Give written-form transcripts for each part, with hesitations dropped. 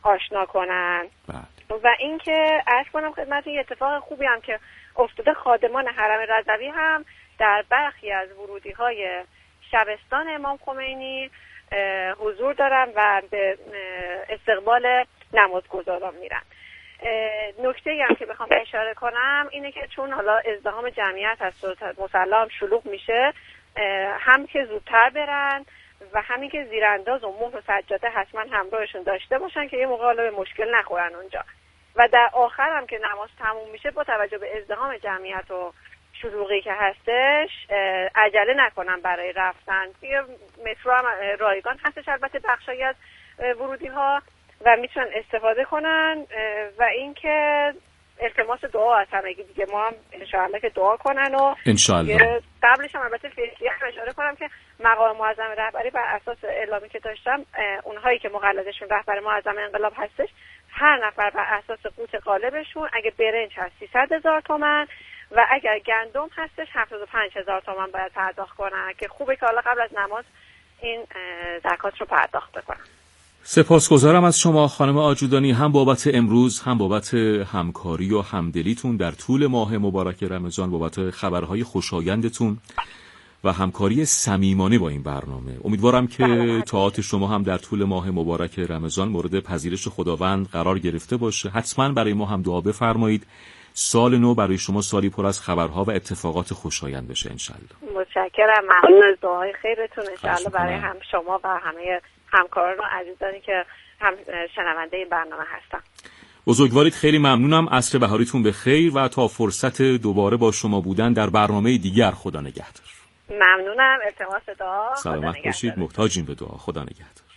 آشنا کنن. و اینکه عرض کنم خدمتتون یه اتفاق خوبی هم که افتاده، خادمان حرم رضوی هم در برخی از ورودی‌های شبستان امام خمینی حضور دارن و به استقبال نمازگزاران میرن. نکته‌ای هم که بخوام اشاره کنم اینه که چون حالا ازدحام جمعیت هست و مصلی هم شلوغ میشه، هم که زودتر برن و همین که زیرانداز و مهر و سجاده حتما همراهشون داشته باشن که یه موقع حالا به مشکل نخورن اونجا. و در آخر هم که نماز تموم میشه با توجه به ازدحام جمعیت و شلوغی که هستش عجله نکنن برای رفتن. یه مترو هم رایگان هستش البته بخشایی از ورودی ها و میتونن استفاده کنن. و اینکه التماس دعا از همگی دیگه، ما هم انشاءالله که دعا کنن و انشاءالله. قبلش هم البته فعلی هم اشاره کنم که مقام معظم رهبری بر اساس اعلامی که داشتم، اونهایی که مقلدشون رهبر معظم انقلاب هستش، هر نفر بر اساس قوت غالبشون اگه برنج هست 300,000 تومان و اگر گندم هستش 75,000 تومان باید پرداخت کنن که خوبه که حالا قبل از نماز این زکات رو پرداخت بکنن. سپاسگزارم از شما خانم آجودانی، هم بابت امروز، هم بابت همکاری و همدلیتون در طول ماه مبارک رمضان، بابت خبرهای خوشایندتون و همکاری صمیمانه با این برنامه. امیدوارم که طاعات شما هم در طول ماه مبارک رمضان مورد پذیرش خداوند قرار گرفته باشه. حتما برای ما هم دعا بفرمایید. سال نو برای شما سالی پر از خبرها و اتفاقات خوشایند بشه انشالله. متشکرم، ممنون از دعای خیرتون انشالله برای هم شما و همه همکاران و عزیزانی که هم شنونده این برنامه هستن. بزرگوارید، خیلی ممنونم. عصر بهاریتون به خیر و تا فرصت دوباره با شما بودن در برنامه دیگر. خدا نگهدار. ممنونم. التماس دعا. سلامت باشید. محتاجیم به دعا. خدا نگهدار.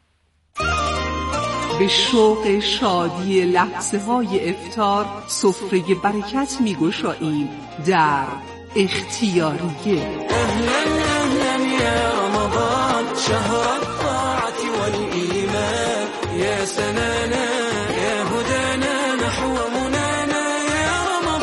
به شوق شادی لحظه های افطار سفره برکت می گشاییم در اختیاریه. شهر الطاعة والإيمان يا سنانا يا هدانا نحو منانا يا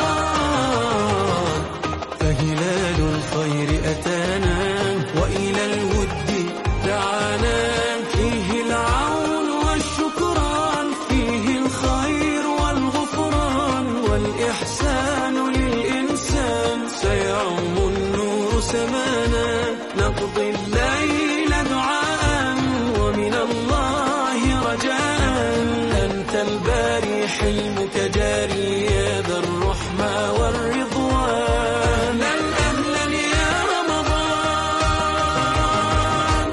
رمضان فهلال الخير أتانا وإلى الود دعانا فيه العون والشكران فيه الخير والغفران والإحسان للإنسان سيعم النور سمانا نقضي الليل دعاء ومن الله رجاء أنت الباري حلمك جاري يا ذا الرحمة والرضوان أهلا يا رمضان.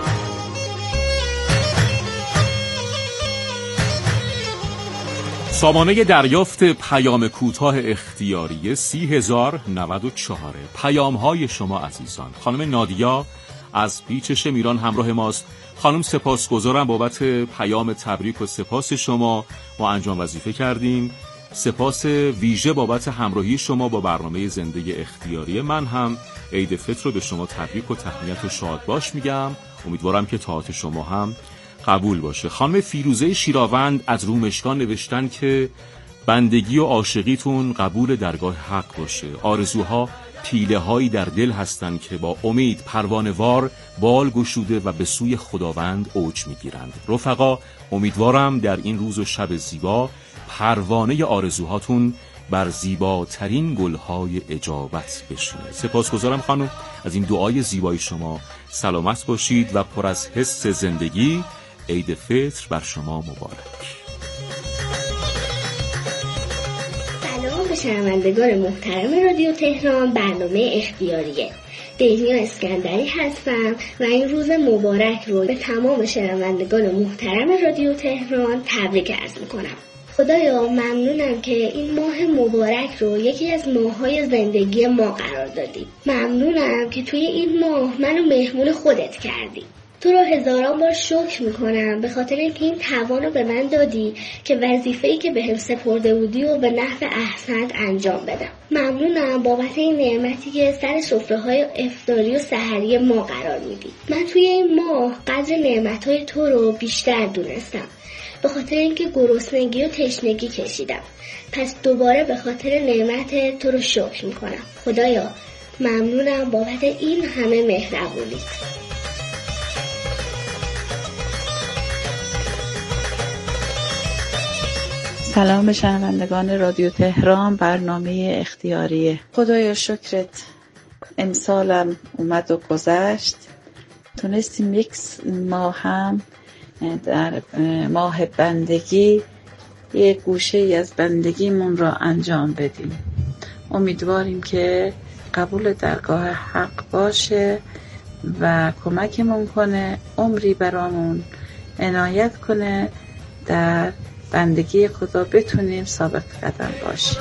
سامانه دریافت پیام کوتاه اختیاریه 30,094. پیام‌های شما عزیزان. خانم نادیا از پیچ شمیران همراه ماست. خانم سپاسگزارم بابت پیام تبریک و سپاس شما، ما انجام وظیفه کردیم. سپاس ویژه بابت همراهی شما با برنامه زنده اختیاریه. من هم عید فطر رو به شما تبریک و تهنیت و شاد باش میگم. امیدوارم که طاعت شما هم قبول باشه. خانم فیروزه شیراوند از رومشکان نوشتن که بندگی و عاشقیتون قبول درگاه حق باشه. آرزوها پیله هایی در دل هستند که با امید پروانه‌وار بال گشوده و به سوی خداوند اوج میگیرند. رفقا، امیدوارم در این روز و شب زیبا پروانه آرزوهاتون بر زیباترین گلهای اجابت بشینه. سپاسگزارم خانم از این دعای زیبای شما. سلامت باشید و پر از حس زندگی. عید فطر بر شما مبارک. سلام به شنوندگان محترم رادیو تهران، برنامه اختیاریه. دنیا اسکندری هستم و این روز مبارک رو به تمام شنوندگان محترم رادیو تهران تبریک عرض میکنم. خدایا ممنونم که این ماه مبارک رو یکی از ماه‌های زندگی ما قرار دادی. ممنونم که توی این ماه منو مهمون خودت کردی. تو رو هزاران بار شکر میکنم به خاطر اینکه این توان رو به من دادی که وظیفه‌ای که بهم سپرده بودی و به نحو احسنت انجام بدم. ممنونم بابت این نعمتی که سر سفره‌های افطاری و سحری ما قرار میدی. من توی این ماه قدر نعمت‌های تو رو بیشتر دونستم، به خاطر اینکه گرسنگی و تشنگی کشیدم. پس دوباره به خاطر نعمت تو رو شکر میکنم. خدایا ممنونم بابت این همه مهربونیت. سلام به شنوندگان رادیو تهران، برنامه اختیاریه. خدایا شکرت امسالم اومد و گذشت، تونستیم یک ماه هم در ماه بندگی یک گوشه ای از بندگیمون را انجام بدیم. امیدواریم که قبول درگاه حق باشه و کمکمون کنه، عمری برامون عنایت کنه، در بندگی خدا بتونیم ثابت قدم باشیم.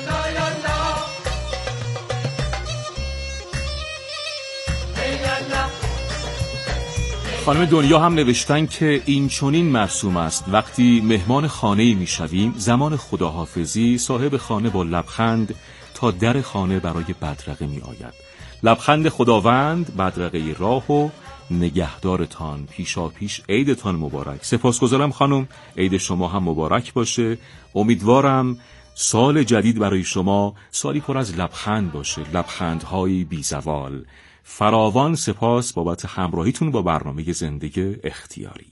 خانم دنیا هم نوشتن که این چنین مرسوم است وقتی مهمان خانه‌ای میشویم، زمان خداحافظی صاحب خانه با لبخند تا در خانه برای بدرقه می آید. لبخند خداوند بدرقه راه و نگهدارتان، پیشا پیش عیدتان مبارک. سپاسگزارم خانم، عید شما هم مبارک باشه. امیدوارم سال جدید برای شما سالی پر از لبخند باشه، لبخندهای بی زوال. فراوان سپاس بابت همراهیتون با برنامه زندگی اختیاری.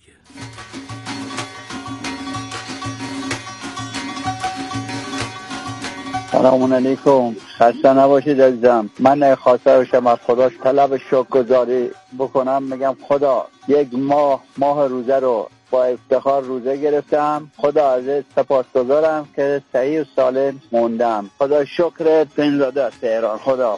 سلام علیکم، خسته نباشید عزیزم. من خواسته باشم از خدا طلب شکرگزاری بکنم، میگم خدا یک ماه روزه رو با افتخار روزه گرفتم. خدا ازت سپاسگزارم که صحیح و سالم موندم. خدا شکرت. بنزاده از تهران. خدا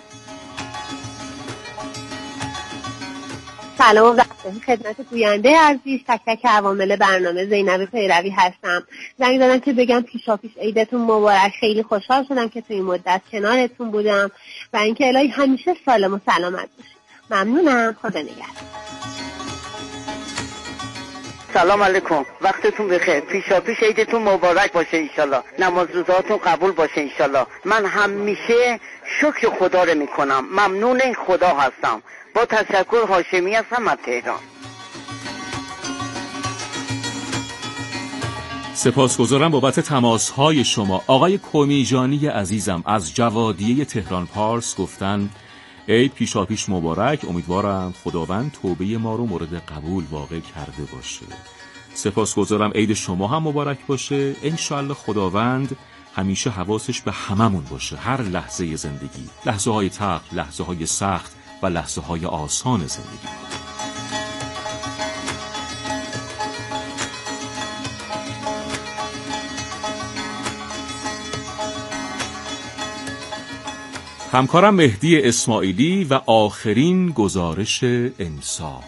سلام و خدمت گوینده عزیز، تک تک عوامل برنامه. زینب پیروی هستم. زنگ زدم که بگم پیشاپیش عیدتون مبارک. خیلی خوشحال شدم که توی این مدت کنارتون بودم و اینکه الهی همیشه سالم و سلامت باشید. ممنونم. خدا نگهدار. سلام علیکم، وقتتون بخیر. پیشاپیش عیدتون مبارک باشه انشالله. نماز روزهاتون قبول باشه انشالله. من همیشه شکر خدا رو میکنم. ممنون خدا هستم. با تشکر. هاشمی هستم از تهران. سپاسگزارم بابت تماس‌های شما. آقای کمیجانی عزیزم از جوادیه تهران پارس گفتن عید پیشاپیش مبارک. امیدوارم خداوند توبه ما رو مورد قبول واقع کرده باشه. سپاسگزارم. عید شما هم مبارک باشه. انشالله خداوند همیشه حواسش به هممون باشه، هر لحظه زندگی، لحظه های تلخ، لحظه های سخت و لحظه های آسان زندگی. همکارم مهدی اسماعیلی و آخرین گزارش انصاف.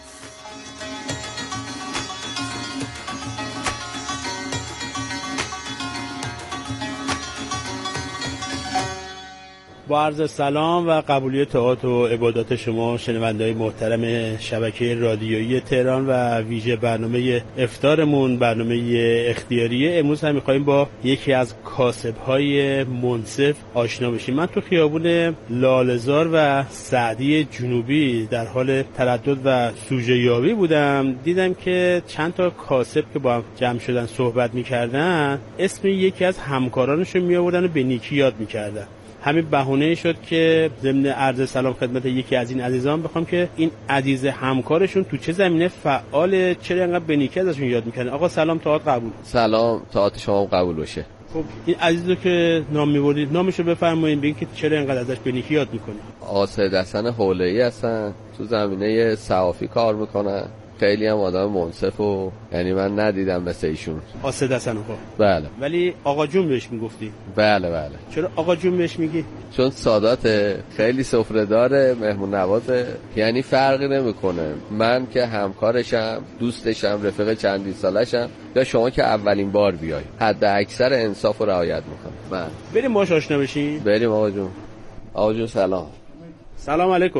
با عرض سلام و قبولی طاعات و عبادات شما شنونده‌های محترم شبکه رادیویی تهران و ویژه برنامه افطارمون، برنامه اختیاریه. امروز هم می‌خوایم با یکی از کاسب‌های منصف آشنا بشیم. من تو خیابون لاله‌زار و سعدی جنوبی در حال تردد و سوژه یابی بودم. دیدم که چند تا کاسب که با هم جمع شدن صحبت می‌کردن، اسم یکی از همکارانشون می‌آوردن و به نیکی یاد می‌کردن. همین بهونه شد که ضمن عرض سلام خدمت یکی از این عزیزان بخوام که این عزیز همکارشون تو چه زمینه فعال، چرا انقدر به نیکی ازشون یاد میکنن. آقا سلام، طاعت قبول. سلام، طاعت شما قبول باشه. خب این عزیزو که نام میبردید نامشو بفرمایید، بگید که چرا انقدر ازش به نیکی یاد میکنید. آقا سید حسن حوله‌ای هستن، تو زمینه صحافی کار میکنن. خیلی هم آدم منصف و یعنی من ندیدم مثل ایشون. آسد حسن خب. بله. ولی آقا جون بهش میگفتی؟ بله بله. چرا آقا جون بهش میگی؟ چون سادات، خیلی سفره داره، مهمون نوازه، یعنی فرقی نمیکنه من که همکارشم، دوستشم، رفیق چندین سالشم، یا شما که اولین بار بیای، حد اکثر انصاف و رعایت میکنه. من بریم باهاش آشنا بشیم. بریم آقا جون. آقا جون سلام. سلام علیکم.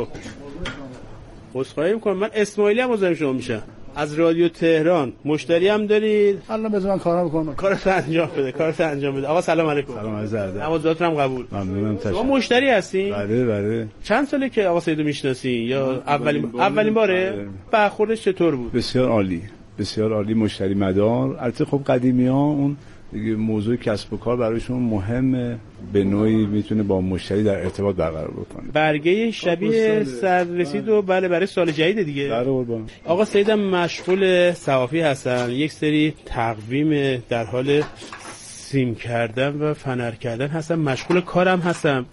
عذرخواهی میکنم، من اسماعیلی هم مزاحم شما میشم از رادیو تهران. مشتری هم دارید؟ الان بذار من کارم بکنم. کارت انجام بده. آقا سلام علیکم. سلام عرض ادب. نوازاتون هم قبول. ممنونم. شما مشتری هستین؟ بله. چند ساله که آقا سیدو میشناسین یا اولین باره؟ بله. برخوردش چطور بود؟ بسیار عالی، مشتری مدار. البته خب قدیمی‌ها اون دیگه موضوع کسب و کار برایشون مهمه، به نوعی میتونه با مشتری در ارتباط برقرار بکنه. برگه شبیه سررسید و بله برای سال جدید دیگه. بله قربان. آقا سیدم مشغول صحافی هستن، یک سری تقویم در حال سیم کردن و فنر کردن هستم، مشغول کارم هستم.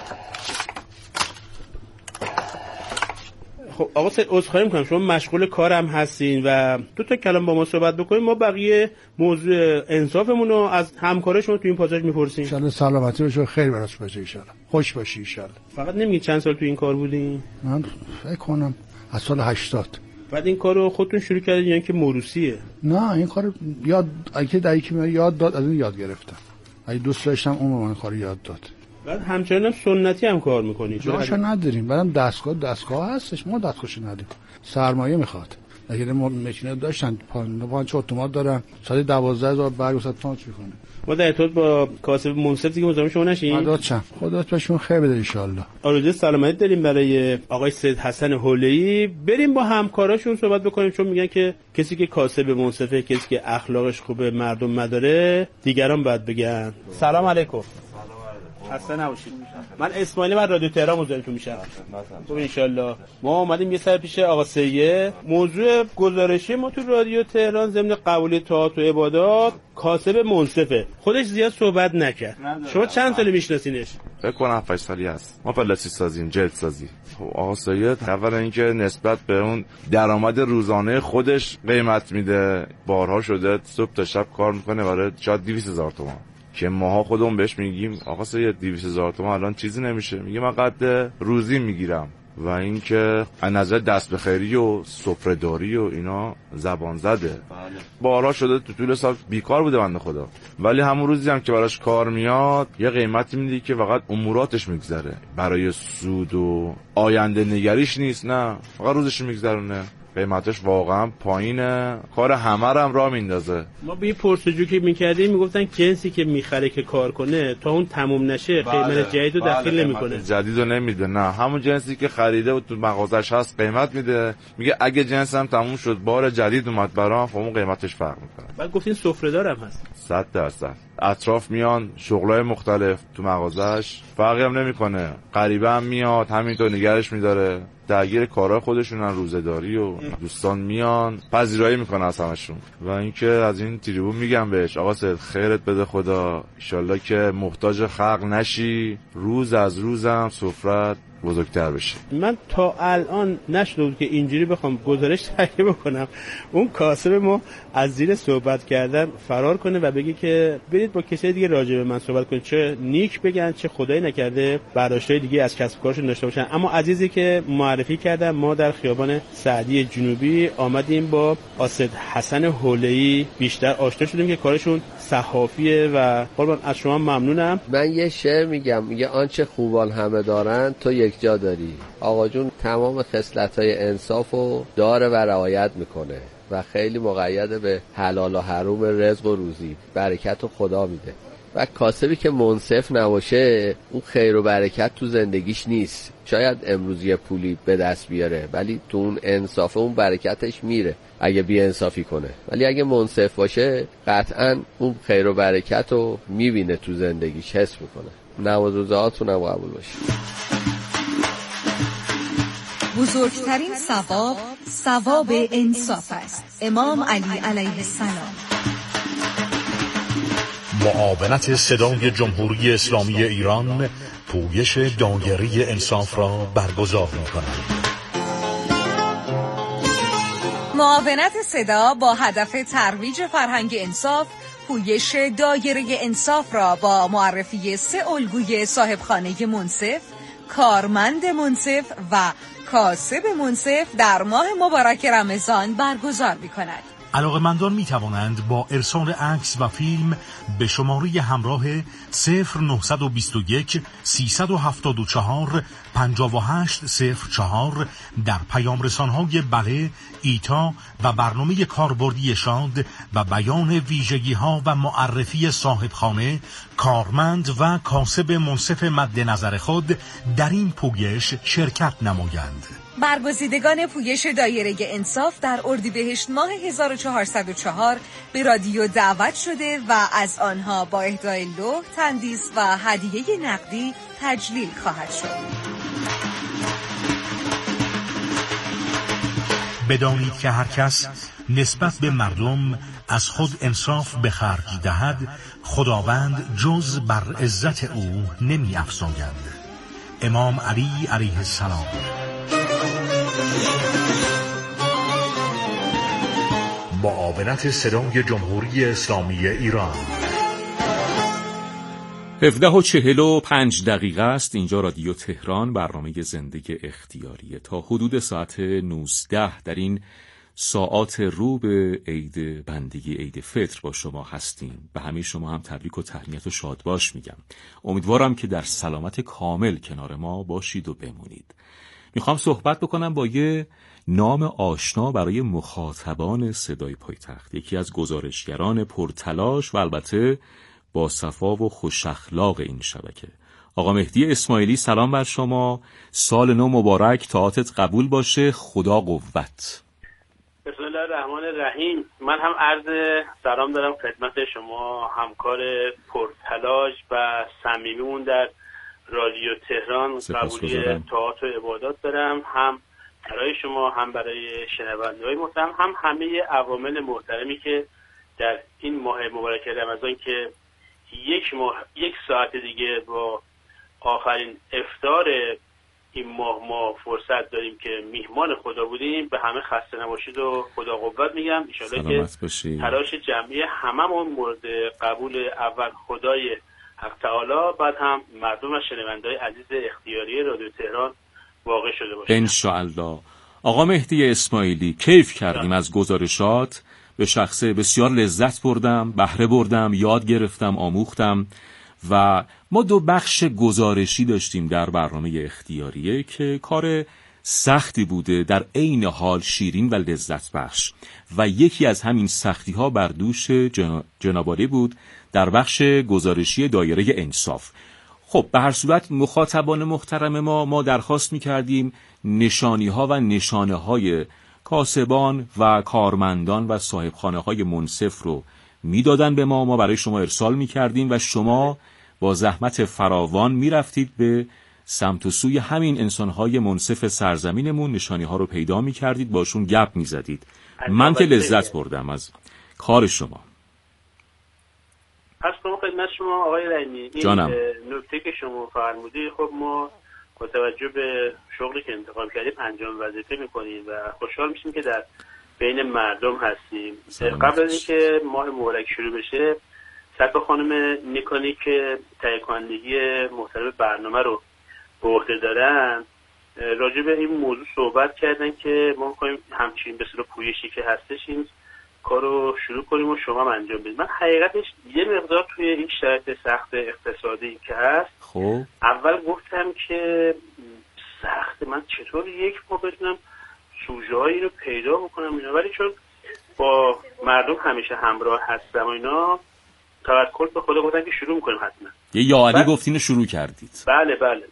خب آقا سید عذرخواهی می‌کنم، شما مشغول کارم هستین و دو تا کلام با ما صحبت بکنیم. ما بقیه موضوع انصافمون رو از همکار شما تو این پاساژ می‌پرسیم. ان شاءالله سلامتی باشه، خیر براش باشه، ان شاءالله خوش باشی ان شاءالله. فقط نمیگید چند سال تو این کار بودین؟ من فکر کنم از سال 80. بعد این کارو خودتون شروع کردین یا اینکه موروثیه؟ نه این کارو یاد که من یاد داد، از این یاد گرفتم. اگه دوست داشتم اون من کارو یاد داد. بعد همچنان هم سنتی هم کار میکنی؟ جاشو نداریم، بعدم دستگاه هستش، ما دستگاهش نداریم، سرمایه میخواد. اگه ما ماشین داشتن 5 اتومات دارن، سال 12000 برگ وسط پانچ میکنه. ما در ارتباط با کاسب منصف دیگه مزاحم شما نشیم. خدا بهشون خیر بده ان شاءالله. آرزوی سلامتی داریم برای آقای سید حسن حوله‌ای. بریم با همکاراشون صحبت بکنیم، چون میگن که کسی که کاسب منصفه، کسی که اخلاقش خوبه، مردم مداره، دیگران باید بگن. سلام علیکم. خسته نباشید. من اسماعیل من رادیو تهران مزاحمتون میشم. خب ان شاءالله. ما اومدیم یه سر پیش آقا سید. موضوع گزارشی ما تو رادیو تهران ضمن قبول طاعات و عبادات کاسب منصفه. خودش زیاد صحبت نکرد. شما چند سال میشناسینش؟ فکر کنم 7 سالی هست. ما پلاستیک سازیم، جلد سازی. خب آقا سید اولا اینکه نسبت به اون درآمد روزانه خودش قیمت میده. بارها شده صبح تا شب کار میکنه برای شاید 200000 تومان. که ماها خودمون بهش میگیم آقا سید 200000 تومان الان چیزی نمیشه. میگه من قد روزی میگیرم. و اینکه از نظر دست به خیری و سفره‌داری و اینا زبان زده. بارها شده تو طول سال بیکار بوده بنده خدا، ولی همون روزی هم که براش کار میاد یه قیمتی میده که فقط اموراتش میگذره، برای سود و آینده نگریش نیست، نه فقط روزش میگذرونه. قیمتش واقعا پایینه، کار همه رو هم راه میندازه. ما به پرسجو که میکردیم میگفتن جنسی که میخره که کار کنه تا اون تموم نشه قیمت جدید رو دخیل نمیکنه. جدید رو نمیده، نه همون جنسی که خریده و تو مغازش هست قیمت میده. میگه اگه جنس هم تموم شد بار جدید اومد برام، خب اون قیمتش فرق میکنه. بعد گفتین سفره‌دار هم هست. 100%. اطراف میان شغلای مختلف تو مغازش، فرقی هم نمیکنه. غریبه هم میاد همینطور نگرش میداره، درگیر کارهای خودشونن، روزه‌داری و دوستان میان پذیرایی میکنه از همشون. و اینکه از این تریبون میگم بهش آقا سید خیرت بده خدا، ان شاءالله که محتاج خلق نشی، روز از روزم سفرت بزرگتر بشه. من تا الان نشده بود که اینجوری بخوام گزارش تهیه بکنم اون کاسب ما از زیر صحبت کردن فرار کنه و بگه که برید با کسی دیگه راجع به من صحبت کنید، چه نیک بگن چه خدایی نکرده برداشتای دیگه از کسب کارشون داشته باشن. اما عزیزی که معرفی کردم، ما در خیابان سعدی جنوبی آمدیم با سید حسن حوله‌ای بیشتر آشنا شدیم که کارشون صحافیه و قربان از شما ممنونم. من یه شعر میگه آنچه خوبان همه دارن تو یک جا داری. آقا جون تمام خصلت‌های انصافو داره و رعایت میکنه و خیلی مقید به حلال و حروم رزق و روزی، برکت و خدا میده. و کاسبی که منصف نباشه اون خیر و برکت تو زندگیش نیست. شاید امروز یه پولی به دست بیاره ولی تو اون انصافه اون برکتش میره اگه بی انصافی کنه، ولی اگه منصف باشه قطعاً اون خیر و برکت رو میبینه تو زندگیش، حس میکنه. نماز روزهاتون هم قبول باشه. بزرگترین ثواب انصاف است. امام علی علیه السلام. معاونت صدای جمهوری اسلامی ایران پویش دایره انصاف را برگزار می‌کند. معاونت صدا با هدف ترویج فرهنگ انصاف پویش دایره انصاف را با معرفی 3 الگوی صاحبخانه منصف، کارمند منصف و کاسب منصف در ماه مبارک رمضان برگزار می‌کند. علاقه‌مندان می‌توانند با ارسال عکس و فیلم به شماره همراه 0921 374 5804 در پیام رسان‌های بله، ایتا و برنامه کاربردی شاد و بیان ویژگی‌ها و معرفی صاحبخانه، کارمند و کاسب منصف مد نظر خود در این پویش شرکت نمایند. برگزیدگان پویش دایره انصاف در اردیبهشت ماه 1404 به رادیو دعوت شده و از آنها با اهدای لوح، تندیس و هدیه نقدی تجلیل خواهد شد. بدانید که هر کس نسبت به مردم از خود انصاف به خرج دهد، خداوند جز بر عزت او نمی افزاید. امام علی علیه السلام. معاونت صدای جمهوری اسلامی ایران. 17:45 است. اینجا رادیو تهران، برنامه زندگی اختیاریه. تا حدود ساعت 19 در این ساعات رو به عید بندگی، عید فطر با شما هستیم. به همه شما هم تبریک و تهنیت و شادباش میگم. امیدوارم که در سلامت کامل کنار ما باشید و بمونید. میخوام صحبت بکنم با یه نام آشنا برای مخاطبان صدای پایتخت، یکی از گزارشگران پرتلاش و البته با صفا و خوش اخلاق این شبکه. آقا مهدی اسماعیلی، سلام بر شما. سال نو مبارک، طاعتت قبول باشه. خدا قوت. بسم الله الرحمن الرحیم. من هم عرض سلام دارم خدمت شما، همکار پرتلاش و صمیمیمون در رادیو تهران. قبولی طاعت و عبادات دارم، هم برای شما، هم برای شنونده‌های محترم، هم همه عوامل محترمی که در این ماه مبارک رمضان که یک ساعت دیگه با آخرین افطار این ماه ما فرصت داریم که میهمان خدا بودیم. به همه خسته نباشید و خدا قوت میگم. ان شاءالله که تلاش جمعی هممون مورد قبول اول خدای حق تعالی، بعد هم مردم و شنونده‌های عزیز اختیاری رادیو تهران واقع شده باشه ان شاءالله. آقا مهدی اسماعیلی، کیف کردیم از گزارشات. به شخصه بسیار لذت بردم، بهره بردم، یاد گرفتم، آموختم. و ما 2 بخش گزارشی داشتیم در برنامه اختیاریه که کار سختی بوده، در عین حال شیرین و لذت بخش. و یکی از همین سختی ها بر دوش جناب عالی بود در بخش گزارشی دایره انصاف. خب به هر صورت مخاطبان محترم ما درخواست می‌کردیم نشانی ها و نشانه های کاسبان و کارمندان و صاحبخانه های منصف رو میدادن به ما برای شما ارسال میکردیم و شما با زحمت فراوان میرفتید به سمت و سوی همین انسانهای منصف سرزمینمون، نشانی ها رو پیدا میکردید، باشون گپ میزدید. من که لذت بردم از کار شما. پس خدمت شما آقای رحیمی، این نکته که شما فرمودید، خب ما با توجه به شغلی که انتخاب کردیم انجام وظیفه میکنیم و خوشحال میشیم که در بین مردم هستیم. قبل از اینکه ماه مبارک شروع بشه، سرکار خانم نیکانی که تهیه کنندگی محتوای برنامه رو به عهده دارن، راجع به این موضوع صحبت کردن که ما می‌خوایم همچین به صورت پویشی که هستش این کارو شروع کنیم و شما هم انجام بدید. من حقیقتش یه مقدار توی این شرایط سخت اقتصادی که هست، خب اول گفتم که سخت، من چطور یک ماه بتونم سوژه‌هایی رو پیدا بکنم اینا، ولی چون با مردم همیشه همراه هستم و اینا، توکل به خدا گفتن که شروع می‌کنیم حتما. یه یا علی گفتین و شروع کردید. بله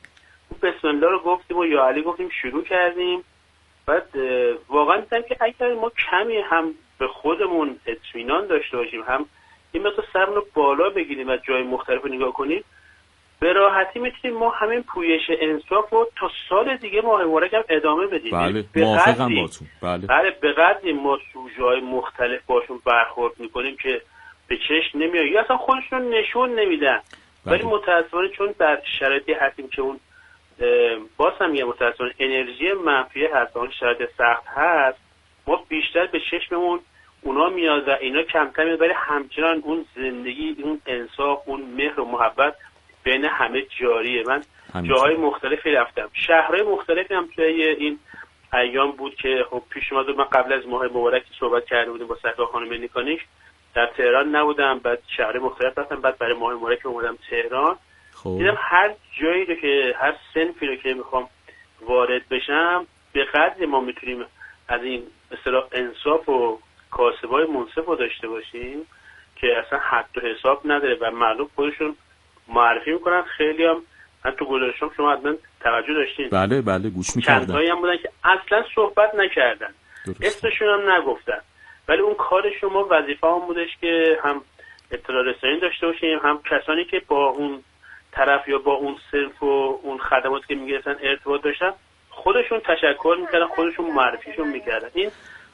بسم الله رو گفتیم و یا علی گفتیم، شروع کردیم. بعد واقعا دیدم که اگر ما کمی هم به خودمون اطمینان داشته باشیم، هم این مقدار سرمون رو بالا بگیریم و جای مختلف رو نگاه کنیم، به راحتی میتونیم ما همین پویش انصاف رو تا سال دیگه ماه مبارک هم ادامه بدیم. بله موافقم باتون. بله به قدری ما سوژه‌های مختلف باشون برخورد میکنیم که به چشم نمیاد یا اصلا خودشون نشون نمیدن. ولی متاسفانه چون در شرایطی هستیم که اون باز هم میگم متاسفانه انرژی منفی هست، اون شرایط سخت هست، ما بیشتر به چشممون اونا میاد و اینا کمتر میاد، ولی همچنان اون زندگی، اون انصاف، اون مهر و محبت بین همه جاریه. من جاهای مختلفی رفتم، شهرهای مختلفی هم توی این ایام بود که خب پیش اومد. من قبل از ماه مبارک صحبت کرده بودیم با سرکار خانم نیکانیک، در تهران نبودم، بعد شهر مختلف رفتم، بعد برای ماه مبارک اومدم تهران. دیدم هر جایی رو که هر صنفی رو که میخوام وارد بشم، به قدری ما میتونیم از این مثلا انصاف و کاسبای منصف رو داشته باشیم که اصلا حد و حساب نداره و مردم خودشون معرفی میکنن. خیلی هم من تو گزارشام شما حتما توجه داشتین، بله گوش میکردم، چندتایی هم بودن که اصلا صحبت نکردن، اسمشون هم نگفتن، ولی اون کار شما وظیفه هم بودش که هم اطلاع رسانی داشته باشیم، هم کسانی که با اون طرف یا با اون صنف و اون خدماتی که میگرفتن ارتباط داشتن، خودشون تشکر میکردن، خودشون معرفیشون میکردن. این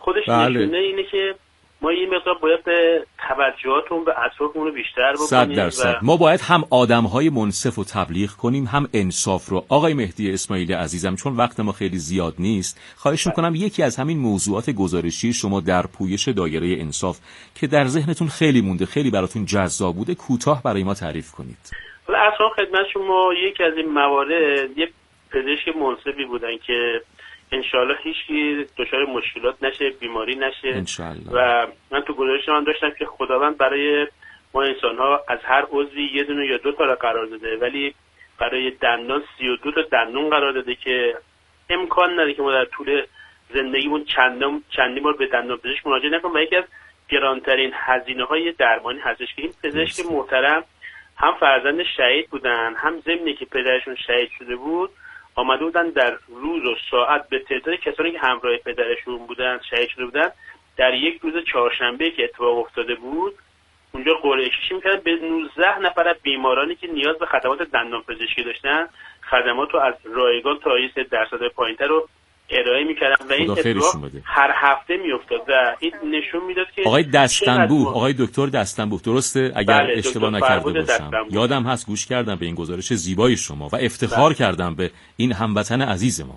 خودش بله. نشونه اینه که ما یه مقدار باید به توجهاتون به اطرافمون رو بیشتر بکنیم. 100%. ما باید هم آدم‌های منصف رو تبلیغ کنیم، هم انصاف رو. آقای مهدی اسماعیلی عزیزم، چون وقت ما خیلی زیاد نیست، خواهش میکنم یکی از همین موضوعات گزارشی شما در پویش دایره انصاف که در ذهنتون خیلی مونده، خیلی براتون جذاب بوده، کوتاه برای ما تعریف کنید. اصلا خدمت شما یکی از این موارد یه پزشک منصفی بودن که انشالله هیچکی دچار مشکلات نشه، بیماری نشه انشالله. و من تو گزارش من داشتم که خداوند برای ما انسان‌ها از هر عضوی یه دونه یا دو تا را قرار داده، ولی برای دندان 32 تا دندون قرار داده که امکان نداره که ما در طول زندگیمون چندین بار به دندان پزشک مراجعه نکنیم و یکی از گرانترین هزینه‌های درمانی هستش که این پزشک محترم هم فرزند شهید بودن، هم ضمن که پدرشون شهید شده بود آمده بودن در روز و ساعت به تعداد کسانی که همراه پدرشون بودن شهید شده بودن در یک روز چهارشنبه که اتفاق افتاده بود اونجا قرعه کشی می‌کردن به 19 نفر از بیمارانی که نیاز به خدمات دندان پزشکی داشتن خدمات رو از رایگان تا 3% پایین‌تر رو ارائه می‌کردن و این اتفاق هر هفته می‌افتاد و این نشون میداد که آقای دستنبوه، آقای دکتر دستنبوه، درسته؟ اگر اشتباه نکرده باشم یادم هست گوش کردم به این گزارش زیبای شما و افتخار کردم به این هموطن عزیز ما.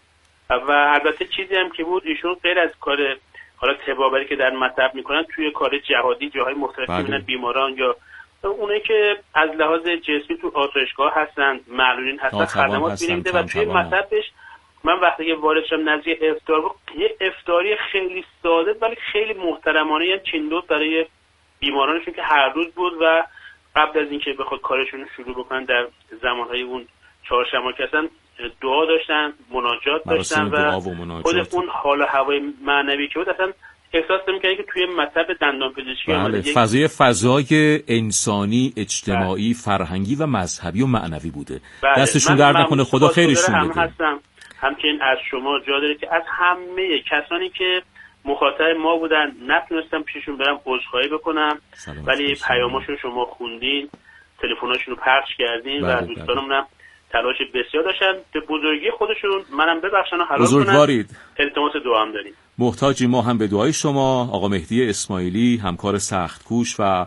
و البته چیزی هم که بود ایشون غیر از کار حالا تبابری که در مطلب میکنن توی کار جهادی جاهای مختلف میبینن بیماران یا اونایی که از لحاظ جسمی تو آسایشگاه هستن، معلولین هستن، خدمات می‌نیده و توی مطلبش من وقتی که وارد شدم نزدیک افطار بود یه افطاری خیلی ساده ولی خیلی محترمانه هم چندود برای بیمارانشون که هر روز بود و قبل از اینکه بخواد کارشون رو شروع بکنن در زمانهای اون چهارشنبه که اصلا دعا داشتن، مناجات داشتن و خود اون حال و هوای معنوی که بود اصلا احساس می‌کنی که توی مطب دندان پزشکی فضای انسانی، اجتماعی، فرهنگی و مذهبی و معنوی بوده. دستشون درد نکنه، خدا خیرشون بده. همچنین از شما جا داره که از همه کسانی که مخاطب ما بودن نتونستم پیششون برم عذرخواهی بکنم ولی پیاماشون شما خوندین، تلفن‌هاشون رو پخش کردین و دوستانمونم تلاش بسیار داشتن به بزرگی خودشون منم ببخشن و حلال کنن. التماس دعا هم داریم. محتاجی ما هم به دعای شما. آقا مهدی اسماعیلی، همکار سخت‌کوش و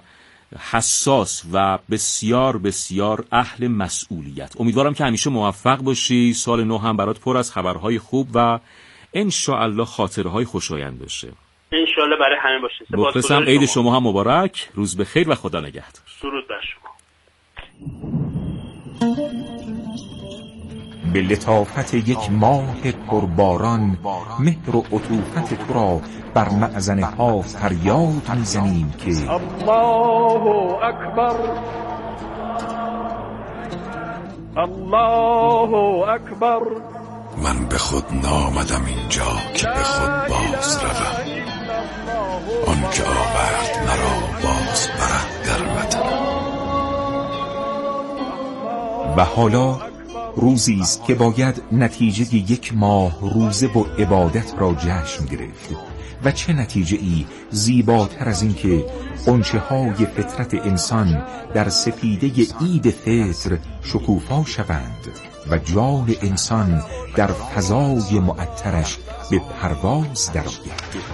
حساس و بسیار بسیار اهل مسئولیت. امیدوارم که همیشه موفق باشی. سال نو هم برات پر از خبرهای خوب و انشاءالله خاطرهای خوشایند باشه. انشاءالله برای همه باشه. مخلصم. عید شما هم مبارک. روز بخیر و خدا نگهدار. درود بر شما. به لطافت یک ماه پرباران مهر و عطوفت تو را بر معزن ها فریاد میزنیم که الله اکبر الله اکبر. من به خود نامدم اینجا که به خود باز روم، آن که آورد مرا باز برد در وطن. و حالا روزی است که باید نتیجه یک ماه روزه و عبادت را جشن گرفت و چه نتیجه ای زیباتر از این که غنچه های فطرت انسان در سپیده عید فطر شکوفا شوند و جان انسان در فضای معطرش به پرواز درآید.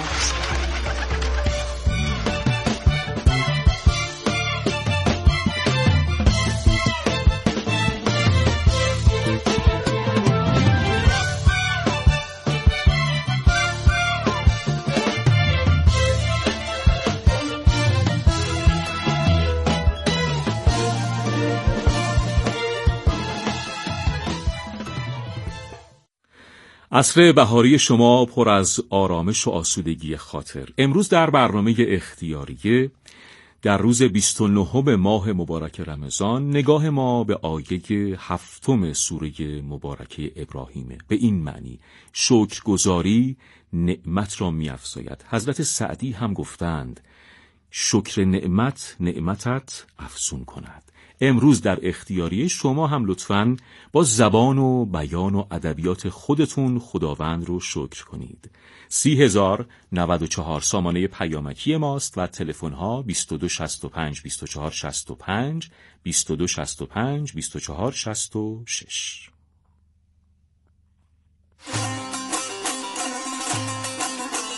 عصر بهاری شما پر از آرامش و آسودگی خاطر. امروز در برنامه اختیاریه در روز 29 ماه مبارک رمضان نگاه ما به آیه 7 سوره مبارکه ابراهیمه. به این معنی شکرگزاری نعمت را می‌افزاید. حضرت سعدی هم گفتند شکر نعمت نعمتت افزون کند. امروز در اختیاری شما هم لطفاً با زبان و بیان و ادبیات خودتون خداوند رو شکر کنید. 30,094 سامانه پیامکی ماست و تلفن ها 2265 2465 2265 2466.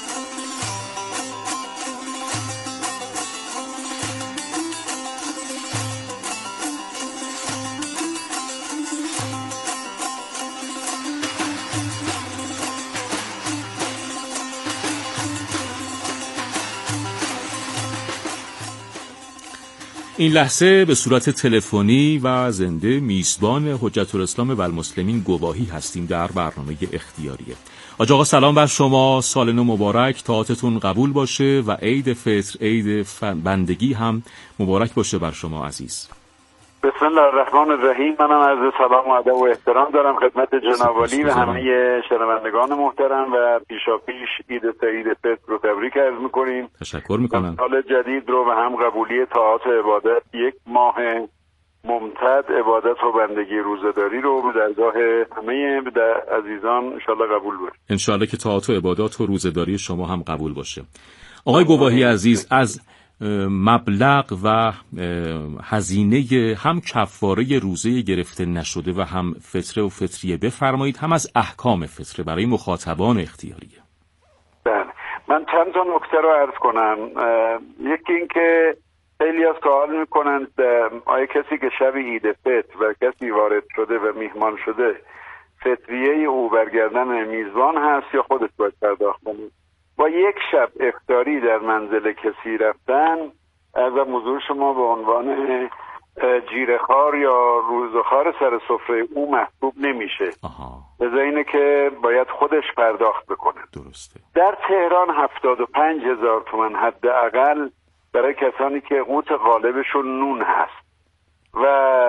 این لحظه به صورت تلفنی و زنده میزبان حجت الاسلام و المسلمین گواهی هستیم در برنامه اختیاریه. حاج آقا سلام بر شما، سال نو مبارک، طاعتتون قبول باشه و عید فطر، عید بندگی هم مبارک باشه بر شما عزیز. بسم الله الرحمن الرحیم. منم عرض سلام و ادب و احترام دارم خدمت جناب عالی و همه شنوندگان محترم و پیشاپیش عید سعید فطر رو تبریک عرض می‌کنیم. تشکر می‌کنم. سال جدید رو و هم قبولی طاعات و عبادت، یک ماه ممتد عبادت و بندگی روزه‌داری رو به درگاه همه عزیزان انشالله قبول باشه. انشالله که طاعات و عبادات و روزه‌داری شما هم قبول باشه. آقای گواهی عزیز، از مبلغ و هزینه هم کفاره روزه گرفته نشده و هم فطره و فطریه بفرمایید، هم از احکام فطره برای مخاطبان اختیاریه. بله، من چند تا نکته رو عرض کنم. یکی این که خیلی از سوال میکنند آیا کسی که شب عید فطر و کسی وارد شده و میهمان شده فطریه او برگردن میزبان هست یا خودش باید پرداخت کنه؟ با یک شب افطاری در منزل کسی رفتن از حضور شما به عنوان جیره‌خوار یا روزخوار سر سفره او محسوب نمیشه. به اینه که باید خودش پرداخت بکنه. درسته. در تهران 75,000 تومان حداقل برای کسانی که قوت غالبشون نون هست و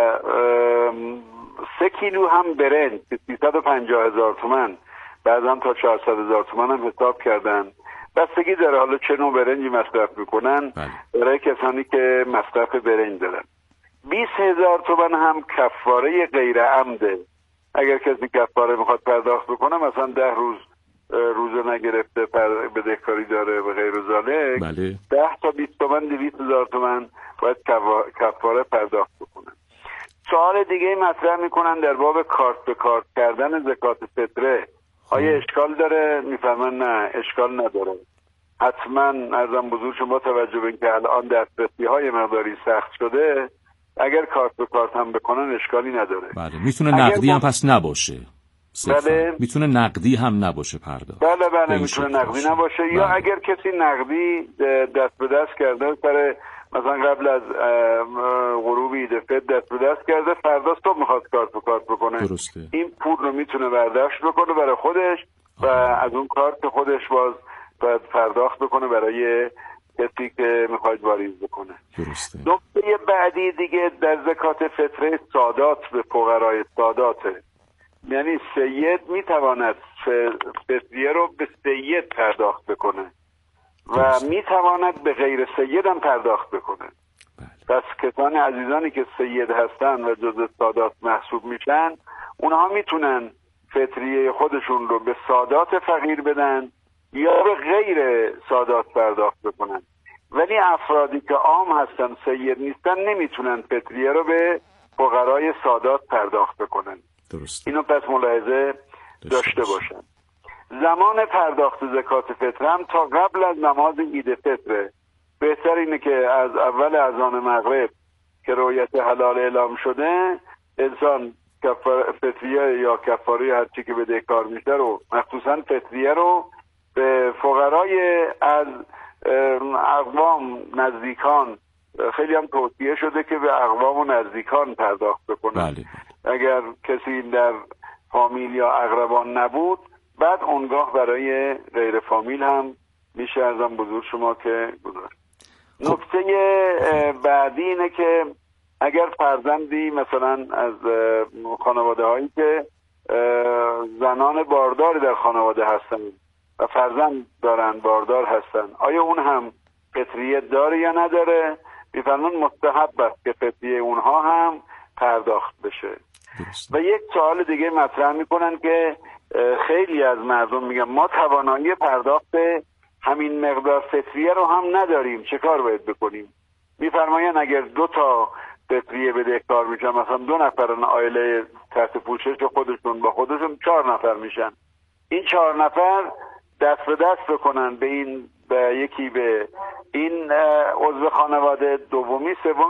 3 کیلو هم برنج 350,000 تومان، بعضا تا 400,000 تومان هم حساب کردن. بستگی داره حالا چه نوع برنجی مصرف میکنن. برای کسانی که مصرف برنج دارن 20,000 تومان هم کفاره غیر عمده. اگر کسی کفاره میخواد پرداخت بکنه، مثلا 10 روز روزه نگرفته بدهکاری داره و غیر ذالک، 10 تا 20 تومان 200,000 تومان باید کفاره پرداخت بکنه. سوال دیگه مطرح میکنن در باب کارت به کارت کردن زکات فطره، آیا اشکال داره؟ میفهمن نه، اشکال نداره. حتما ارزم بزرگ شما توجه به اینکه الان دسترسی های مقداری سخت شده، اگر کارت به کارت هم بکنن اشکالی نداره. بله، میتونه نقدی هم پس نباشه. بله، میتونه نقدی هم نباشه پرداخت. بله میتونه نقدی نباشه. یا اگر کسی نقدی دست به دست کرده سر مثلا قبل از غروب عید فطر دست به دست کرده، فردا صبح میخواد کارت به کارت بکنه. درسته. این پول رو میتونه برداشت بکنه برای خودش و از اون کارت خودش باید پرداخت بکنه برای کسی که میخواد واریز بکنه. درسته. نکته بعدی دیگه در زکات فطره سادات به فقرای ساداته. یعنی سید میتواند فطریه رو به سید پرداخت بکنه و میتواند به غیر سید هم پرداخت بکنه. پس کسان عزیزانی که سید هستن و جزء سادات محسوب میشن، اونها میتونن فطریه خودشون رو به سادات فقیر بدن یا به غیر سادات پرداخت بکنن. ولی افرادی که عام هستن سید نیستن نمیتونن فطریه رو به فقرای سادات پرداخت بکنن. درست. اینو پس ملاحظه داشته باشن. زمان پرداخت زکات فطر هم تا قبل از نماز عید فطره. بهتر اینه که از اول اذان مغرب که رؤیت حلال اعلام شده، انسان فطریه یا کفاره هر چی که بدهکار میشه رو، مخصوصا فطریه رو به فقرای از اقوام نزدیکان، خیلی هم توصیه شده که به اقوام و نزدیکان پرداخت بکنه. اگر کسی در فامیل یا اقربان نبود، بعد اونگاه برای غیر فامیل هم میشه ازم بزرگ شما که گذاشت. نکته بعدی اینه که اگر فرزندی مثلا از خانواده هایی که زنان بارداری در خانواده هستن و فرزند دارن باردار هستن، آیا اون هم فطریه داره یا نداره؟ میفرمان مستحب است که فطریه اونها هم پرداخت بشه. و یک سوال دیگه مطرح میکنن که خیلی از مردم میگن ما توانایی پرداخت همین مقدار فطریه رو هم نداریم، چه کار باید بکنیم؟ میفرماین اگر 2 تا فطریه بدهکار میشن، مثلا 2 نفرن عائله تحت پوشش خودشون با خودشون 4 نفر میشن، این 4 نفر دست به دست بکنن به این، به یکی به این عضو خانواده، دومی سومی